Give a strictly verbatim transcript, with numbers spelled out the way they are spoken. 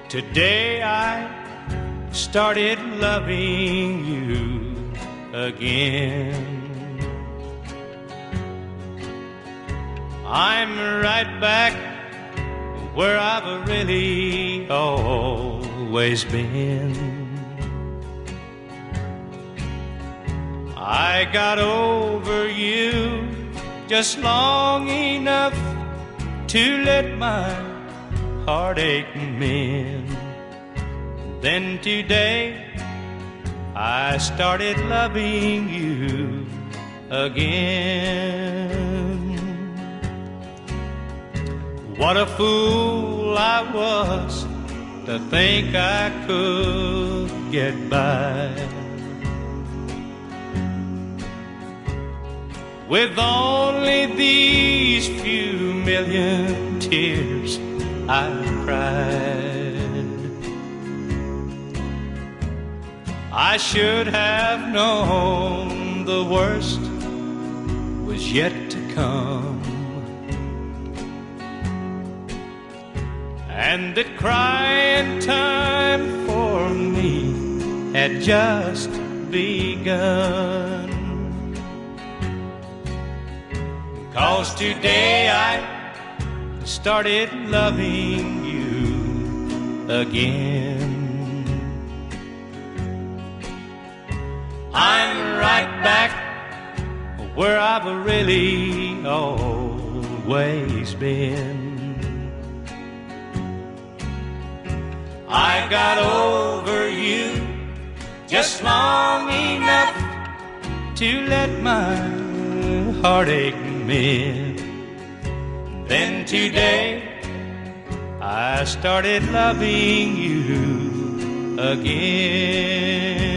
Today I started loving you again. I'm right back where I've really always been. I got over you just long enough to let my heartache mend. Then today I started loving you again. What a fool I was to think I could get by with only these few million tears I've cried. I should have known the worst was yet to come, and that crying time for me had just begun. 'Cause today I started loving you again. I'm right back where I've really always been. I got over you just long enough to let my heartache mend. Then today I started loving you again.